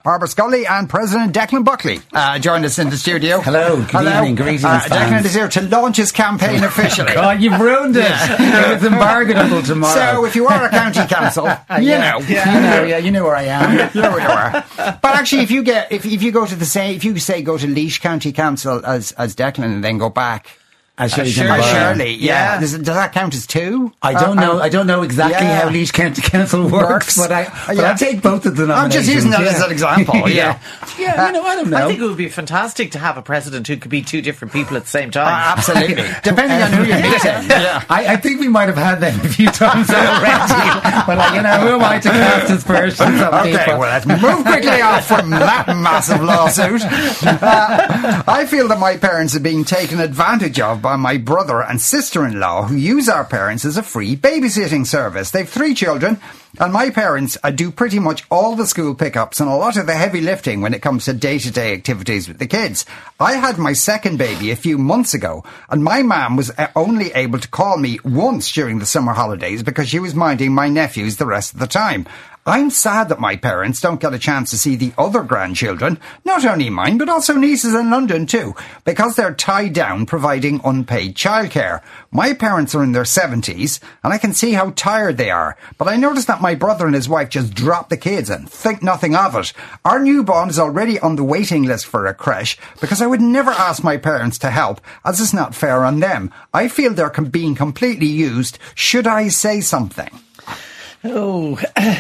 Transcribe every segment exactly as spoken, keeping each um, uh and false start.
Barbara Scully and President Declan Buckley uh, joined us in the studio. Hello, good Hello. evening, greetings, uh, fans. Declan is here to launch his campaign officially. God, you've ruined it. Yeah. It's embargoed until tomorrow. So if you are a county council, you yeah. know. Yeah, you know, yeah, you know where I am. You know where you are. But actually, if you get, if, if you go to the same, if you say go to Laois County Council as, as Declan and then go back, As Shirley, Shirley, Shirley, yeah. yeah. Does, does that count as two? I don't Uh, know. um, I don't know exactly yeah. how Laois County Council works, Works. but I, but Yeah. I'll take both of the I'm nominations. just using that yeah. as an example. Yeah, yeah. You know, I don't know. I think it would be fantastic to have a president who could be two different people at the same time. Uh, absolutely. Depending on who you're meeting. Yeah. I, I think we might have had them a few times already. But like, you know, who am I to cast aspersions on Okay, people? well, let's move quickly off from that massive lawsuit. Uh, I feel that my parents are being taken advantage of by my brother and sister-in-law who use our parents as a free babysitting service. They've three children, and my parents uh, do pretty much all the school pickups and a lot of the heavy lifting when it comes to day-to-day activities with the kids. I had my second baby a few months ago, and my mum was uh, only able to call me once during the summer holidays because she was minding my nephews the rest of the time. I'm sad that my parents don't get a chance to see the other grandchildren, not only mine, but also nieces in London too, because they're tied down providing unpaid childcare. My parents are in their seventies, and I can see how tired they are, but I noticed that my brother and his wife just drop the kids and think nothing of it. Our newborn is already on the waiting list for a creche, because I would never ask my parents to help, as it's not fair on them. I feel they're com- being completely used. Should I say something? Oh,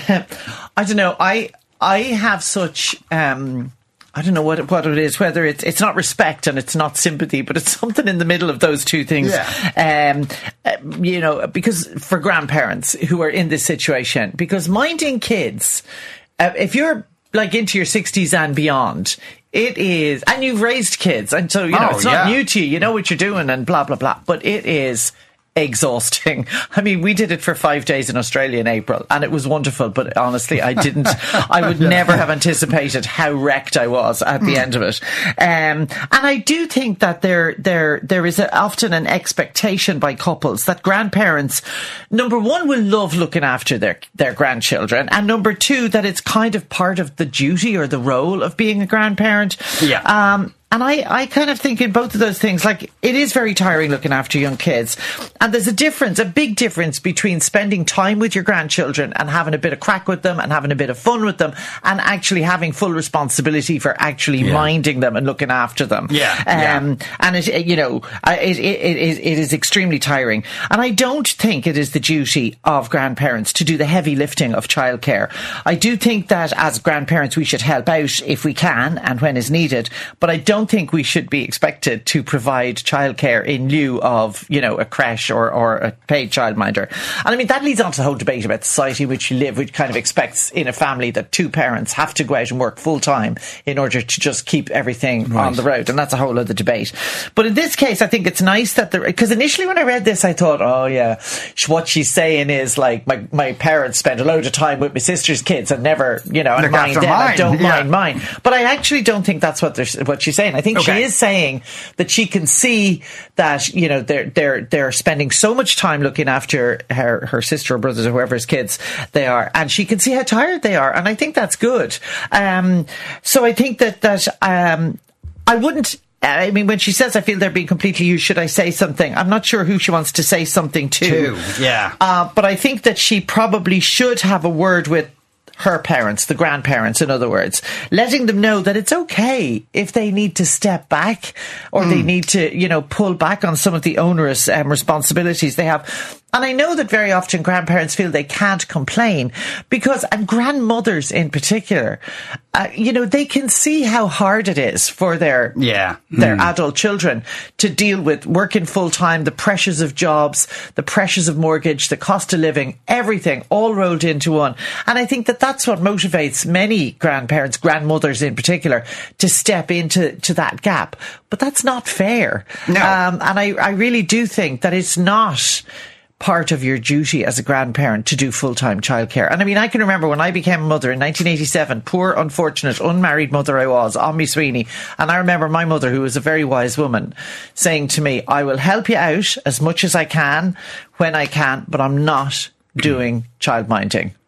I don't know. I I have such um, I don't know what what it is. Whether it's it's not respect and it's not sympathy, but it's something in the middle of those two things. Yeah. Um, uh, you know, because for grandparents who are in this situation, because minding kids, uh, if you're like into your sixties and beyond, it is, and you've raised kids, and so you know Oh, it's not yeah. new to you. You know what you're doing, and blah blah blah. But it is exhausting. I mean, we did it for five days in Australia in April, and it was wonderful, but honestly, I didn't, I would never have anticipated how wrecked I was at the end of it. Um, and I do think that there, there, there is a, often an expectation by couples that grandparents, number one, will love looking after their, their grandchildren, and number two, that it's kind of part of the duty or the role of being a grandparent. Yeah. Um, And I, I kind of think in both of those things, like, it is very tiring looking after young kids. And there's a difference, a big difference between spending time with your grandchildren and having a bit of crack with them and having a bit of fun with them and actually having full responsibility for actually Yeah. minding them and looking after them. Yeah, Um, yeah. And it, you know, it, it, it, is, it is extremely tiring. And I don't think it is the duty of grandparents to do the heavy lifting of childcare. I do think that as grandparents, we should help out if we can and when is needed. But I don't think we should be expected to provide childcare in lieu of, you know, a creche or, or a paid childminder. And I mean, that leads on to the whole debate about the society in which you live, which kind of expects in a family that two parents have to go out and work full time in order to just keep everything Right. on the road. And that's a whole other debate. But in this case, I think it's nice that there, because initially when I read this, I thought, oh yeah, what she's saying is like, my, my parents spend a load of time with my sister's kids and never, you know, and Look mind after them. I mine, don't yeah. mind mine. But I actually don't think that's what they're, what she's saying. I think Okay. she is saying that she can see that, you know, they're they're they're spending so much time looking after her her sister or brothers or whoever's kids they are, and she can see how tired they are, and I think that's good. Um, so I think that that um, I wouldn't. I mean, when she says, I feel they're being completely used, should I say something? I'm not sure who she wants to say something to. Two, yeah. Uh, but I think that she probably should have a word with her parents, the grandparents, in other words, letting them know that it's okay if they need to step back or mm. they need to, you know, pull back on some of the onerous um, responsibilities they have. And I know that very often grandparents feel they can't complain because, and grandmothers in particular, uh, you know, they can see how hard it is for their, yeah. their mm. adult children to deal with working full time, the pressures of jobs, the pressures of mortgage, the cost of living, everything all rolled into one. And I think that that's what motivates many grandparents, grandmothers in particular, to step into to that gap. But that's not fair. No. Um, and I, I really do think that it's not part of your duty as a grandparent to do full-time childcare. And I mean, I can remember when I became a mother in nineteen eighty-seven, poor, unfortunate, unmarried mother I was, on me Sweeney. And I remember my mother, who was a very wise woman, saying to me, I will help you out as much as I can when I can, but I'm not doing childminding.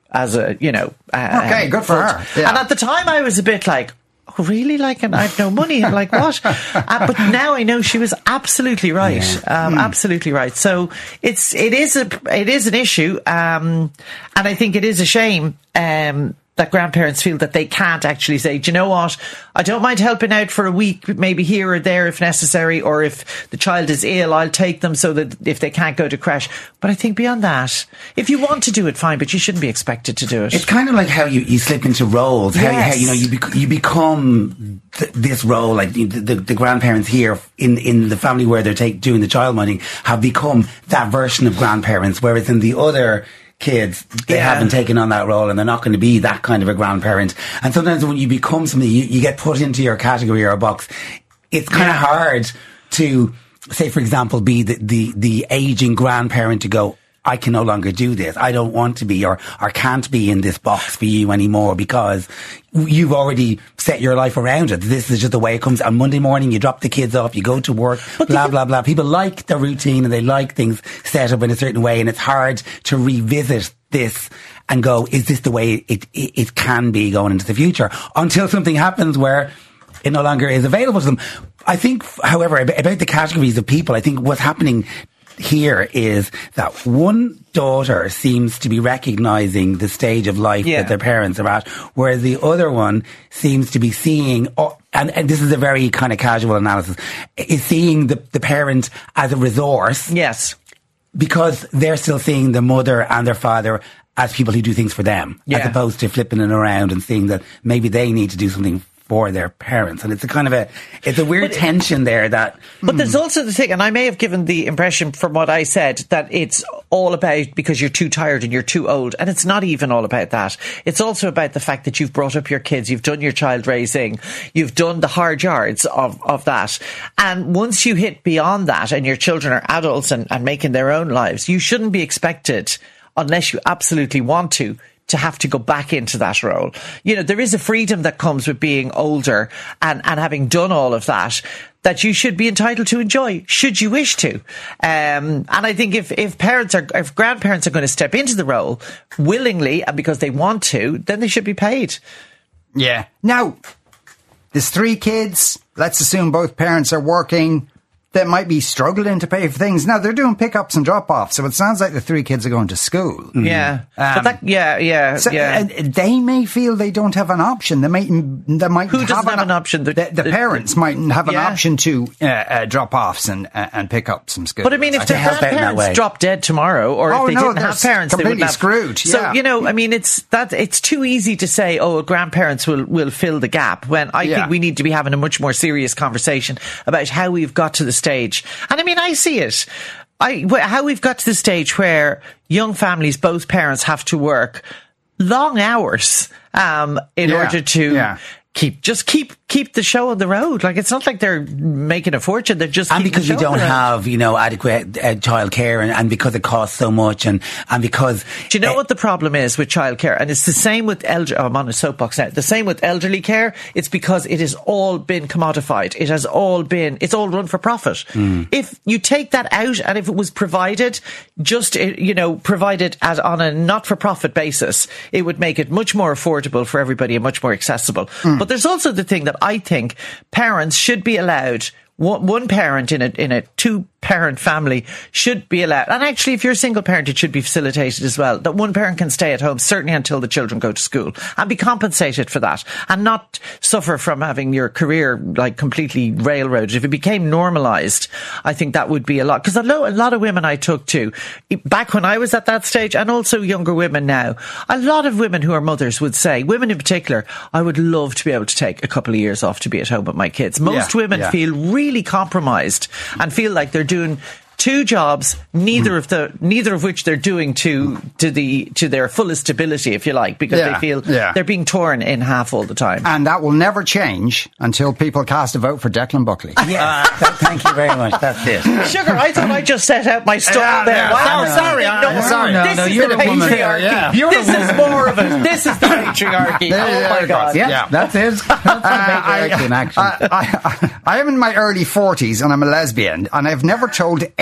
as a, you know. Uh, Okay, good for her. Yeah. And at the time I was a bit like, oh, really? Like, and I've no money. I'm like, what? uh, but now I know she was absolutely right. Yeah. Um, Mm. Absolutely right. So it's, it is a, it is an issue. Um, and I think it is a shame, um, that grandparents feel that they can't actually say, do you know what? I don't mind helping out for a week, maybe here or there if necessary, or if the child is ill, I'll take them so that if they can't go to crash. But I think beyond that, if you want to do it, fine, but you shouldn't be expected to do it. It's kind of like how you, you slip into roles. How, you, how Yes. you know you bec- you become th- this role. Like the, the, the grandparents here in in the family where they're take, doing the child minding have become that version of grandparents, whereas in the other kids, they Yeah. haven't taken on that role and they're not going to be that kind of a grandparent. And sometimes when you become something, you, you get put into your category or a box. It's kind of Yeah. hard to, say, for example, be the, the, the aging grandparent to go, I can no longer do this. I don't want to be or, or can't be in this box for you anymore because you've already set your life around it. This is just the way it comes. On Monday morning, you drop the kids off, you go to work, blah, blah, blah. People like the routine and they like things set up in a certain way. And it's hard to revisit this and go, is this the way it, it, it can be going into the future? Until something happens where it no longer is available to them. I think, however, about the categories of people, I think what's happening here is that one daughter seems to be recognizing the stage of life Yeah. that their parents are at, whereas the other one seems to be seeing, oh, and, and this is a very kind of casual analysis, is seeing the, the parent as a resource Yes. because they're still seeing the mother and their father as people who do things for them, Yeah. as opposed to flipping it around and seeing that maybe they need to do something for their parents. And it's a kind of a, it's a weird tension there that... But there's also the thing, and I may have given the impression from what I said that it's all about because you're too tired and you're too old. And it's not even all about that. It's also about the fact that you've brought up your kids, you've done your child raising, you've done the hard yards of, of that. And once you hit beyond that and your children are adults and, and making their own lives, you shouldn't be expected, unless you absolutely want to, to have to go back into that role. You know, there is a freedom that comes with being older and, and having done all of that, that you should be entitled to enjoy, should you wish to. Um, and I think if, if parents are, if grandparents are going to step into the role willingly and because they want to, then they should be paid. Yeah. Now, there's three kids. Let's assume both parents are working. They might be struggling to pay for things. Now, they're doing pickups and drop-offs, so it sounds like the three kids are going to school. Yeah. Um, but that, yeah, yeah, So yeah. uh, they may feel they don't have an option. They might. They might. Who doesn't have, have an option? The- The, the the- parents mightn't have an Yeah. option to uh, uh, drop offs and uh, and pick up some school. But I mean, if to their help out in that grandparents way. drop dead tomorrow, or Oh, if they no, didn't they're have parents, they completely wouldn't have. screwed, So yeah. you know, I mean, it's that it's too easy to say, "Oh, grandparents will will fill the gap." When I Yeah. think we need to be having a much more serious conversation about how we've got to the stage. And I mean, I see it. I wh- how we've got to the stage where young families, both parents, have to work long hours um, in Yeah, order to. yeah. Keep just keep keep the show on the road. Like, it's not like they're making a fortune. They're just And keeping because the we show on don't the road. have, you know, adequate uh, childcare, and, and because it costs so much, and, and because... Do you know uh, what the problem is with childcare? And it's the same with elder. Oh, I'm on a soapbox now. The same with elderly care. It's because it has all been commodified. It has all been. It's all run for profit. Mm. If you take that out, and if it was provided, just uh, you know, provided as on a not-for-profit basis, it would make it much more affordable for everybody and much more accessible. Mm. But there's also the thing that I think parents should be allowed. One, one parent in a in a two parent family should be allowed, and actually, if you're a single parent, it should be facilitated as well. That one parent can stay at home certainly until the children go to school and be compensated for that, and not suffer from having your career like completely railroaded. If it became normalised, I think that would be a lot. Because a, lo- a lot of women I took to back when I was at that stage, and also younger women now, a lot of women who are mothers would say, women in particular, I would love to be able to take a couple of years off to be at home with my kids. Most Yeah, women yeah. feel really compromised and feel like they're doing two jobs, neither of the neither of which they're doing to to the to their fullest ability, if you like, because Yeah, they feel yeah. they're being torn in half all the time. and that will never change until people cast a vote for Declan Buckley. Yeah, th- thank you very much. That's it. Sugar, I thought I just set out my stall Yeah, there. yeah, Wow, sorry, sorry, I- no, I'm sorry. This No, no, is you're the the woman patriarchy. there, yeah. You're This the is woman. more of it. This is the patriarchy. There- Oh there my it God. goes. Yeah, Yeah. that's it. That's the patriarchy in action. I, I, I am in my early forties and I'm a lesbian, and I've never told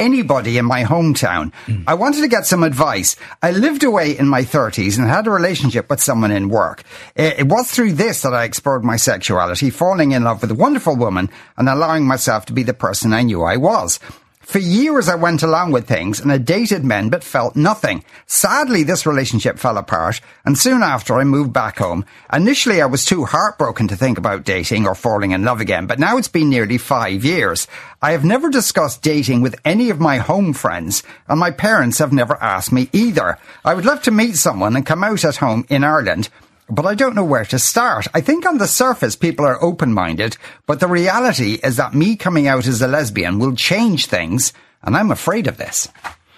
anybody in my hometown. Mm. I wanted to get some advice. I lived away in my thirties and had a relationship with someone in work. It was through this that I explored my sexuality, falling in love with a wonderful woman and allowing myself to be the person I knew I was. For years I went along with things and I dated men but felt nothing. Sadly, this relationship fell apart and soon after I moved back home. Initially I was too heartbroken to think about dating or falling in love again, but now it's been nearly five years. I have never discussed dating with any of my home friends and my parents have never asked me either. I would love to meet someone and come out at home in Ireland, but I don't know where to start. I think on the surface people are open-minded, but the reality is that me coming out as a lesbian will change things, and I'm afraid of this.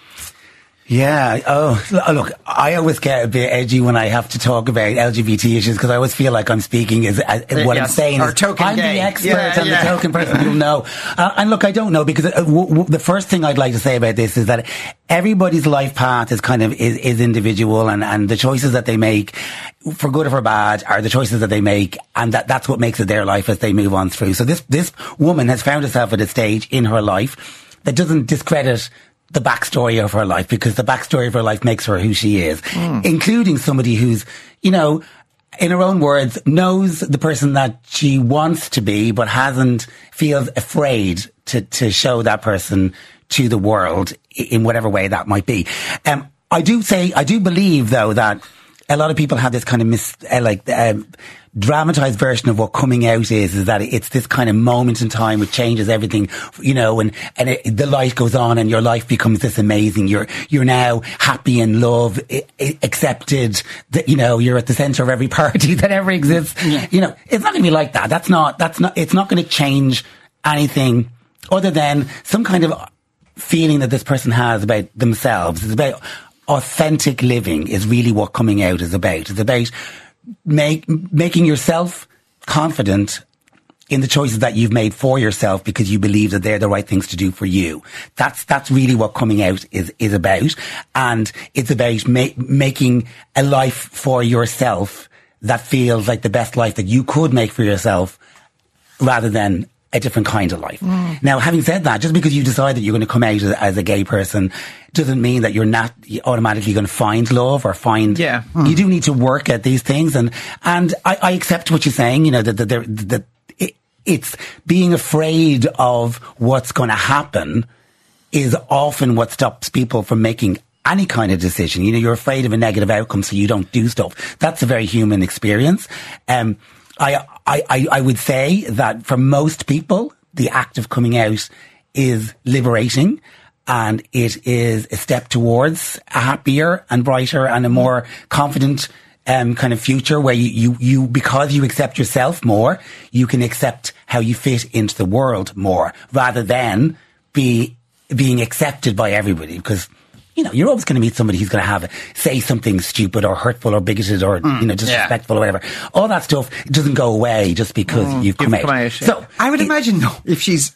Yeah. Oh, look, I always get a bit edgy when I have to talk about L G B T issues because I always feel like I'm speaking as, as what yes, I'm saying is I'm gay. the expert yeah, and yeah. the token person who'll know. Uh, and look, I don't know because uh, w- w- the first thing I'd like to say about this is that everybody's life path is kind of is, is individual, and, and the choices that they make, for good or for bad, are the choices that they make, and that that's what makes it their life as they move on through. So this this woman has found herself at a stage in her life that doesn't discredit the backstory of her life, because the backstory of her life makes her who she is, mm. including somebody who's, you know, in her own words, knows the person that she wants to be, but hasn't, feels afraid to, to show that person to the world in whatever way that might be. Um, I do say, I do believe though that a lot of people have this kind of mis, uh, like, um, dramatized version of what coming out is, is that it's this kind of moment in time which changes everything, you know, and, and it, the light goes on and your life becomes this amazing. You're, you're now happy in love, I, I, accepted, that, you know, you're at the center of every party that ever exists. Yeah. You know, it's not going to be like that. That's not, that's not, it's not going to change anything other than some kind of feeling that this person has about themselves. It's about authentic living is really what coming out is about. It's about Make, making yourself confident in the choices that you've made for yourself because you believe that they're the right things to do for you. That's, that's really what coming out is, is about. And it's about ma- making a life for yourself that feels like the best life that you could make for yourself rather than a different kind of life. Mm. Now, having said that, just because you decide that you're going to come out as, as a gay person doesn't mean that you're not automatically going to find love or find, yeah. Mm. You do need to work at these things. And, and I, I accept what you're saying, you know, that, that, that, that it, it's being afraid of what's going to happen is often what stops people from making any kind of decision. You know, you're afraid of a negative outcome, so you don't do stuff. That's a very human experience. Um, I, I, I would say that for most people, the act of coming out is liberating and it is a step towards a happier and brighter and a more confident um, kind of future where you, you, you, because you accept yourself more, you can accept how you fit into the world more rather than be being accepted by everybody, because you know, you're always going to meet somebody who's going to have say something stupid or hurtful or bigoted or mm, you know disrespectful yeah. or whatever. All that stuff doesn't go away just because mm, you've come, out. come out. Yeah. So I would it, imagine though, if she's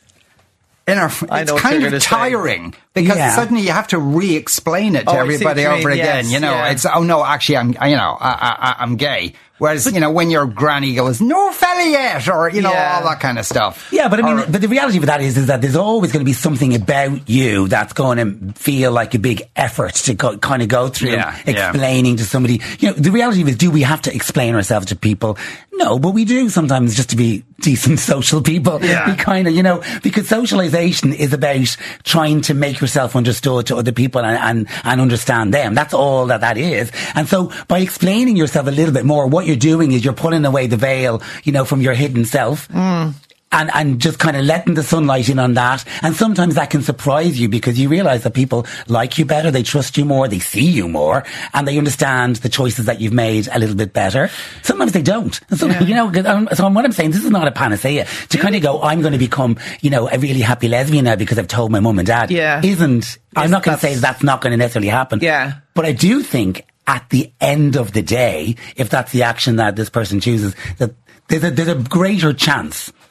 in her, it's kind of tiring say. because yeah. suddenly you have to re-explain it to oh, everybody over mean, again. Yes, you know, yeah. it's oh no, actually I'm you know I, I, I'm gay. Whereas, you know, when your granny goes, no fella yet, or, you know, yeah. all that kind of stuff. Yeah, but I mean, or, but the reality of that is, is that there's always going to be something about you that's going to feel like a big effort to go, kind of go through yeah, explaining yeah. to somebody. You know, the reality of it is, do we have to explain ourselves to people? No, but we do sometimes just to be decent social people. Yeah. We kind of, you know, because socialization is about trying to make yourself understood to other people and, and, and understand them. That's all that that is. And so by explaining yourself a little bit more, what you're doing is you're pulling away the veil, you know, from your hidden self. Mm. And, and just kind of letting the sunlight in on that. And sometimes that can surprise you because you realize that people like you better, they trust you more, they see you more, and they understand the choices that you've made a little bit better. Sometimes they don't. And so, yeah. you know, so what I'm saying, this is not a panacea. To kind of go, I'm going to become, you know, a really happy lesbian now because I've told my mum and dad. Yeah. Isn't, I'm not going to say that's not going to necessarily happen. Yeah. But I do think at the end of the day, if that's the action that this person chooses, that there's a, there's a greater chance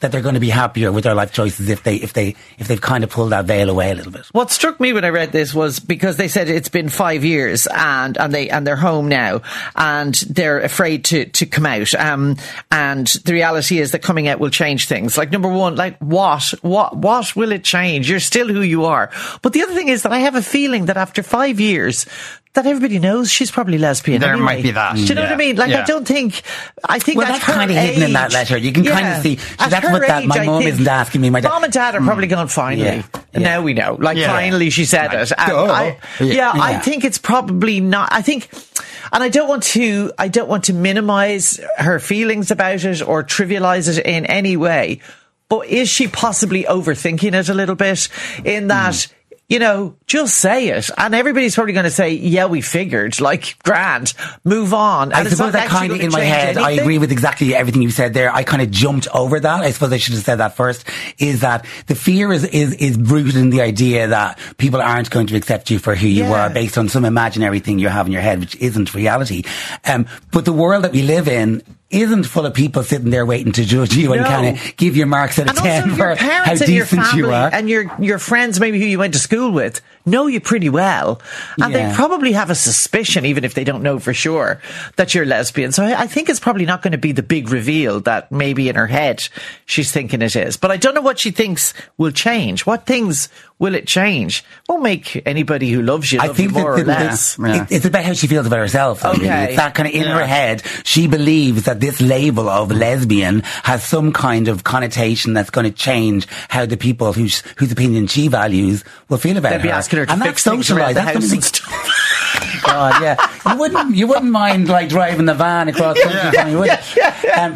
that they're going to be happier with their life choices if they if they if they've kind of pulled that veil away a little bit. What struck me when I read this was because they said it's been five years and and they and they're home now and they're afraid to to come out. Um, and the reality is that coming out will change things. Like, number one, like what what what will it change? You're still who you are. But the other thing is that I have a feeling that after five years. That everybody knows she's probably lesbian. There anyway. might be that. Do you know yeah. what I mean? Like, yeah. I don't think. I think well, at that's her kind of age, hidden in that letter. You can yeah, kind of see that's her what that. age, My I mum think isn't asking me. My dad. Mom and dad are probably going finally. Yeah. And Yeah. now we know. Like Yeah. finally, she said Like, it. And duh. I, yeah, Yeah. I Yeah. think it's probably not. I think, and I don't want to. I don't want to minimise her feelings about it or trivialise it in any way. But is she possibly overthinking it a little bit? In that. Mm. You know, just say it. And everybody's probably going to say, yeah, we figured, like, grand, move on. And I suppose that kind of in my head, anything. I agree with exactly everything you said there. I kind of jumped over that. I suppose I should have said that first, is that the fear is, is, is rooted in the idea that people aren't going to accept you for who you Yeah. are based on some imaginary thing you have in your head, which isn't reality. Um, but the world that we live in isn't full of people sitting there waiting to judge you No. and kind of give you marks out of And ten also for your how parents and your decent family you are. and your your friends, maybe who you went to school with, know you pretty well, and Yeah. they probably have a suspicion, even if they don't know for sure, that you're lesbian. So I, I think it's probably not going to be the big reveal that maybe in her head she's thinking it is. But I don't know what she thinks will change. What things will it change? Won't make anybody who loves you love I think you more that or the- less. the- it- it's about how she feels about herself. Really. Okay. It's that kind of in Yeah. her head. She believes that this label of lesbian has some kind of connotation that's going to change how the people whose whose opinion she values will feel about They'd be her. asking her to and fix that's things around socialised. the That's house something- and stuff. God, yeah. You wouldn't, you wouldn't mind like driving the van across country, Yeah. you would. Um,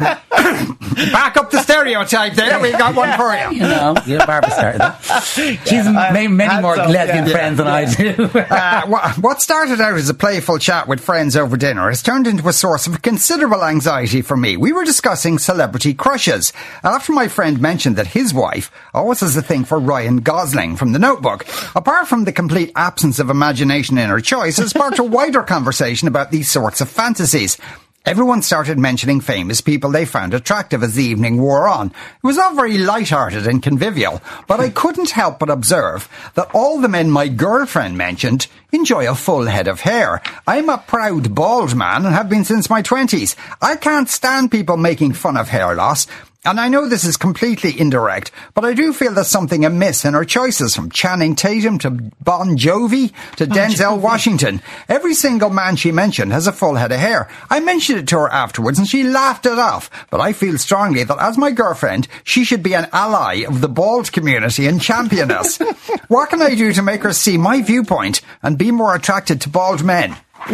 Back up the stereotype there. We got one for you. you know, yeah, Barbara started that. She's Yeah, made many hats more off, lesbian yeah. friends than I do. Uh, wha- what started out as a playful chat with friends over dinner has turned into a source of considerable anxiety for me. We were discussing celebrity crushes. After my friend mentioned that his wife always has a thing for Ryan Gosling from The Notebook, apart from the complete absence of imagination in her choice, it sparked a wider conversation about these sorts of fantasies. Everyone started mentioning famous people they found attractive as the evening wore on. It was all very light-hearted and convivial, but I couldn't help but observe that all the men my girlfriend mentioned enjoy a full head of hair. I'm a proud bald man and have been since my twenties. I can't stand people making fun of hair loss. And I know this is completely indirect, but I do feel there's something amiss in her choices, from Channing Tatum to Bon Jovi to Bon Denzel Jovi. Washington. Every single man she mentioned has a full head of hair. I mentioned it to her afterwards and she laughed it off, but I feel strongly that as my girlfriend, she should be an ally of the bald community and champion us. What can I do to make her see my viewpoint and be more attracted to bald men?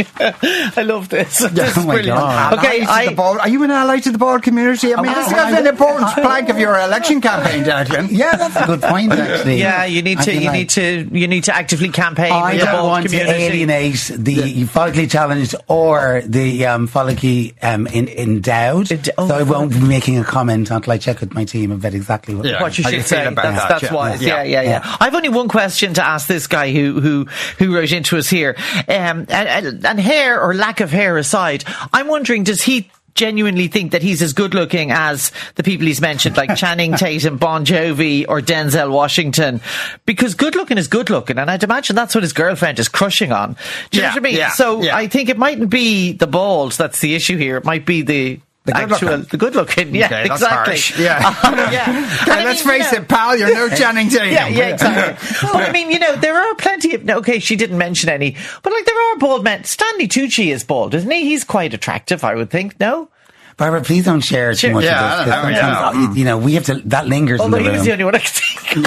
I love this. This is oh my brilliant. God. Okay, Ally to I, the bald, are you an ally to the bald community? I mean, Oh, this is I- an important plank of your election campaign, Declan. Yeah, that's a good point, actually. yeah, you need I to, feel you like- need to, you need to actively campaign I with the don't bald want community. to alienate the follically challenged or the um, follically um, in, endowed. End- oh, so I won't be making a comment until I check with my team about exactly what. Yeah. What you How should you feel say. about That's, that, that's yeah. wise. Yeah. Yeah, yeah, yeah, Yeah. I've only one question to ask this guy who who who wrote into us here. Um, and, and, and hair or lack of hair aside, I'm wondering, does he genuinely think that he's as good looking as the people he's mentioned, like Channing Tatum, Bon Jovi, or Denzel Washington? Because good looking is good looking, and I'd imagine that's what his girlfriend is crushing on. Do you Yeah, know what I mean? yeah, so yeah. I think it mightn't be the bald that's the issue here. It might be the The good actual, looking. the good looking. Yeah, Okay, that's exactly. harsh. Yeah. Um, yeah. Okay, And I let's mean, you face know- it, pal, you're no Channing Tatum. yeah, yeah, exactly. But I mean, you know, there are plenty of. Okay, she didn't mention any, but like there are bald men. Stanley Tucci is bald, isn't he? He's quite attractive, I would think. No, Barbara, please don't share too Sure. much Yeah, of this. 'cause I know, sometimes, yeah. uh, you know, we have to. That lingers although in he the was room. the only one I could think.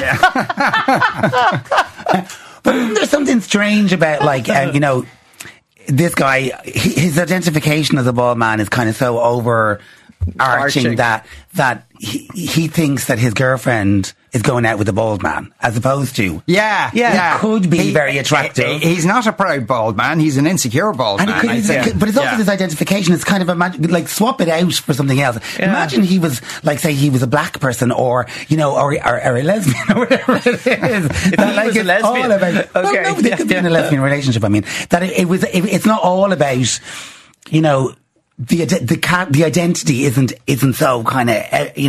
But isn't there something strange about, like, uh, you know, this guy, he, his identification as a bald man is kind of so overarching Arching. that that he, he thinks that his girlfriend is going out with a bald man, as opposed to Yeah, Yeah. yeah. He could be very attractive. he- he's not a proud bald man. He's an insecure bald And it man. could, I it's- think. but it's also Yeah. this identification. It's kind of imagine, like swap it out for something else. Yeah. Imagine he was like, say, he was a black person, or you know, or or, or a lesbian, or whatever it is. That, he like, was a it's lesbian. all about. Well, Okay. no, but they Yeah, could be in a yeah. lesbian relationship. I mean, that it, it was. It, it's not all about, you know, the ide- the ca- the identity isn't isn't so kind of uh, you know.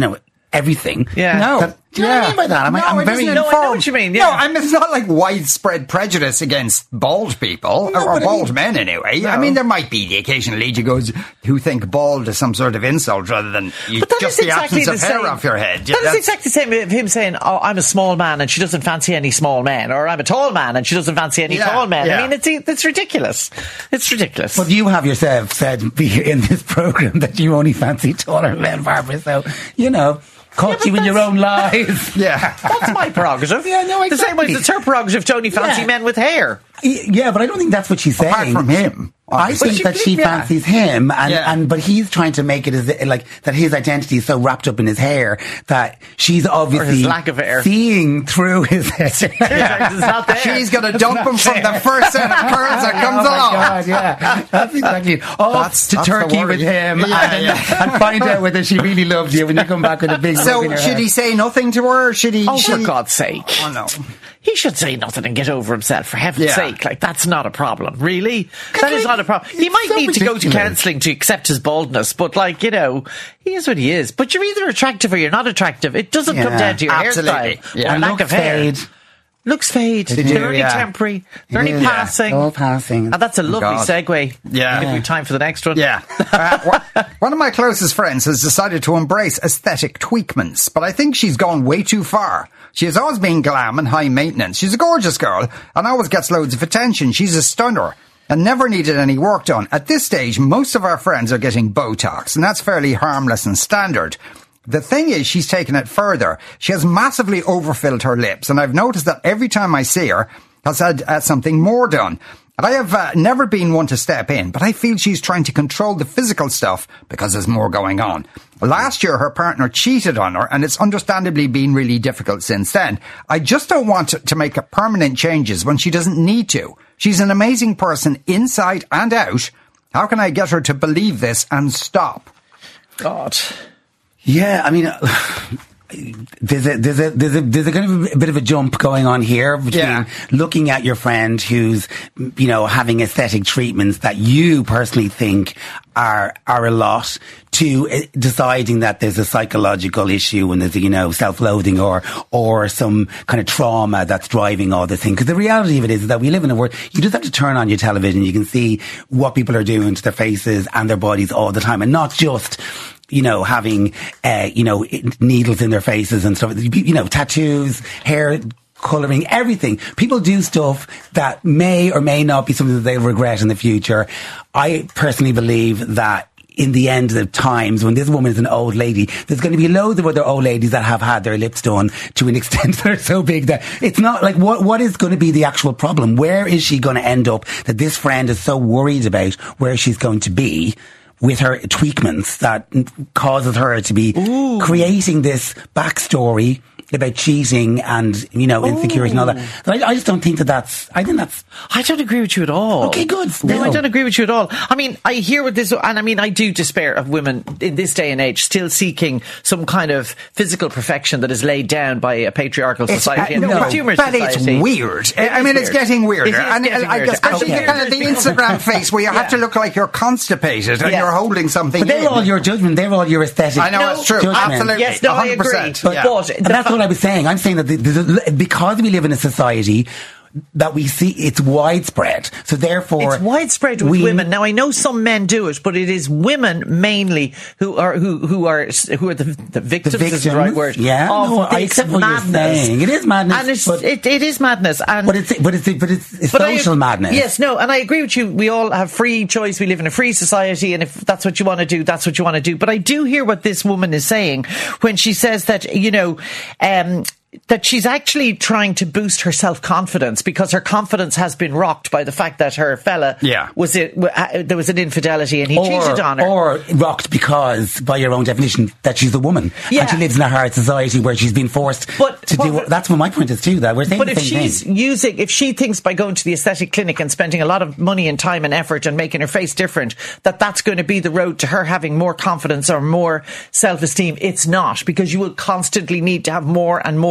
everything. Yeah. No. That, do you know what I mean by that? I'm, no, I'm it very isn't No, I know informed. what you mean, yeah. No, I mean, it's not like widespread prejudice against bald people, No, or, or but I bald mean- men anyway. No. I mean, there might be the occasional lead you goes who think bald is some sort of insult rather than you, But that just is the exactly absence the of hair same. off your head. That is That's- exactly the same of him saying, "Oh, I'm a small man and she doesn't fancy any small men," or "I'm a tall man and she doesn't fancy any Yeah, tall men." yeah. I mean, it's it's ridiculous. It's ridiculous. Well, you have yourself said in this program that you only fancy taller men, Barbara. So, you know, caught Yeah, but you in your that's- own lies. Yeah. That's my prerogative. Yeah, no, The same way exactly. it's her prerogative to only fancy Yeah. men with hair. Yeah, but I don't think that's what she's saying. Apart from him. I obviously. think she that she could- yeah. fancies him, and, Yeah. and but he's trying to make it as like that his identity is so wrapped up in his hair that she's obviously lack of hair. seeing through his hair. It's not there. She's going to dump him from the first set of curls that comes Oh my along. God, yeah, that's exactly it. Off That's- to that's the Turkey worry. with him, Yeah, and, yeah. and find out whether she really loved you when you come back with a big. rug in So, her should hair. he say nothing to her? Should he? Oh, should for he- God's sake. Oh, no. He should say nothing and get over himself, for heaven's Yeah. sake. Like, that's not a problem. Really? That is like, not a problem. He it's might so need to go to ridiculous. counselling to accept his baldness, but, like, you know, he is what he is. But you're either attractive or you're not attractive. It doesn't come Yeah, down to your absolutely. hairstyle Yeah. or And lack look of hair. fade. Looks fade. do, They're only yeah. temporary. They're only Yeah. passing. All passing. And that's a lovely God. segue. Yeah. If we have time for the next one. Yeah. Uh, wha- one of my closest friends has decided to embrace aesthetic tweakments, but I think she's gone way too far. She has always been glam and high maintenance. She's a gorgeous girl and always gets loads of attention. She's a stunner and never needed any work done. At this stage, most of our friends are getting Botox, and that's fairly harmless and standard. The thing is, she's taken it further. She has massively overfilled her lips, and I've noticed that every time I see her, has had uh, something more done. And I have uh, never been one to step in, but I feel she's trying to control the physical stuff because there's more going on. Last year, her partner cheated on her, and it's understandably been really difficult since then. I just don't want to, to make a permanent changes when she doesn't need to. She's an amazing person inside and out. How can I get her to believe this and stop? God. Yeah, I mean, uh, there's a there's a there's a there's a kind of a bit of a jump going on here between Yeah. looking at your friend who's, you know, having aesthetic treatments that you personally think are are a lot, to uh, deciding that there's a psychological issue and there's, you know, self-loathing or or some kind of trauma that's driving all this thing. Because the reality of it is that we live in a world, you just have to turn on your television, you can see what people are doing to their faces and their bodies all the time, and not just, you know, having, uh, you know, needles in their faces and stuff, you know, tattoos, hair colouring, everything. People do stuff that may or may not be something that they regret in the future. I personally believe that in the end of times, when this woman is an old lady, there's going to be loads of other old ladies that have had their lips done to an extent that are so big that it's not like, what, what is going to be the actual problem? Where is she going to end up that this friend is so worried about where she's going to be with her tweakments that causes her to be Ooh. creating this backstory about cheating and, you know, insecurity and all that. I, I just don't think that that's, I think that's... I don't agree with you at all. Okay, good. No, No. I don't agree with you at all. I mean, I hear what this, and I mean, I do despair of women in this day and age still seeking some kind of physical perfection that is laid down by a patriarchal society and uh, a no, consumer but society. it's weird. It I is mean, it's weird. getting weirder. It is and getting I weirder. guess especially Okay. the kind of the Instagram face where you have Yeah. to look like you're constipated and Yeah. you're holding something But they're in. all your judgment. They're all your aesthetic. I know, No, it's true. judgment. Absolutely. Yes, no, I one hundred percent. agree. Yeah. But And that's what I was saying. I'm saying that the, the, because we live in a society that we see, it's widespread. So therefore, It's widespread with we- women. Now I know some men do it, but it is women mainly who are who who are who are the, the victims. The Is the right victims? word? Yeah, of no, I this accept what you're madness. saying. It is madness, and it's, but- it, it is madness. And But it's but it's but it's, it's But I- social madness. Yes, no, and I agree with you. We all have free choice. We live in a free society, and if that's what you want to do, that's what you want to do. But I do hear what this woman is saying when she says that, you know, um, that she's actually trying to boost her self-confidence because her confidence has been rocked by the fact that her fella Yeah. was it uh, there was an infidelity and he Or, cheated on her. or rocked because, by your own definition, that she's a woman Yeah. and she lives in a hard society where she's been forced But- to do. but- That's what my point is too. That we're saying But the if same she's thing. using, if she thinks by going to the aesthetic clinic and spending a lot of money and time and effort and making her face different, that that's going to be the road to her having more confidence or more self-esteem, it's not, because you will constantly need to have more and more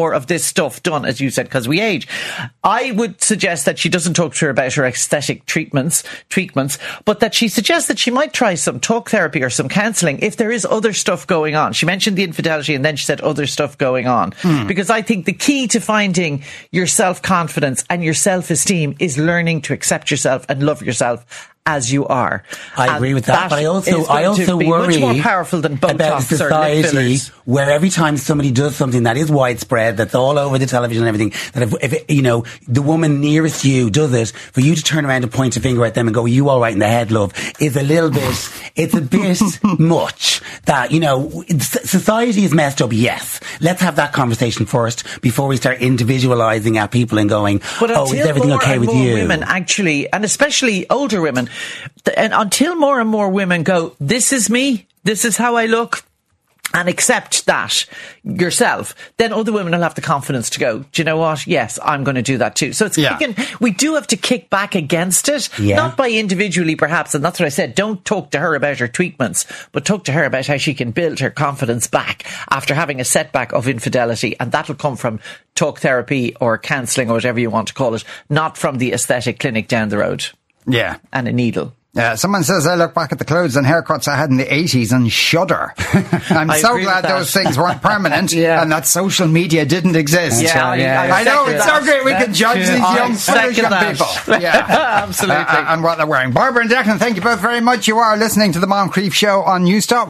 more of this stuff done, as you said, because we age. I would suggest that she doesn't talk to her about her aesthetic treatments, treatments, but that she suggests that she might try some talk therapy or some counselling if there is other stuff going on. She mentioned the infidelity and then she said other stuff going on. Mm. Because I think the key to finding your self-confidence and your self-esteem is learning to accept yourself and love yourself as you are. I and agree with that, that but I also I also much worry more powerful than Botox about a society where where every time somebody does something that is widespread, that's all over the television and everything, that if, if it, you know, the woman nearest you does it, for you to turn around and point a finger at them and go, "Are you all right in the head, love?" is a little bit, it's a bit much. That, you know, society is messed up. Yes, let's have that conversation first before we start individualising at people and going, but "Oh, is everything more okay and with more you?" Women actually, and especially older women. And until more and more women go, this is me, this is how I look, and accept that yourself, then other women will have the confidence to go, do you know what? Yes, I'm going to do that too. So it's yeah. kicking, we do have to kick back against it, yeah. not by individually perhaps, and that's what I said, don't talk to her about her treatments, but talk to her about how she can build her confidence back after having a setback of infidelity, and that'll come from talk therapy or counselling or whatever you want to call it, not from the aesthetic clinic down the road. Yeah. And a needle. Yeah, someone says, I look back at the clothes and haircuts I had in the eighties and shudder. I'm I so glad those things weren't permanent yeah. and that social media didn't exist. Yeah, yeah, I, yeah. I, I know, it's that. so great we can judge yeah. these young Photoshop people. Yeah. Absolutely. Uh, and what they're wearing. Barbara and Declan, thank you both very much. You are listening to the Moncrief Show on Newstop.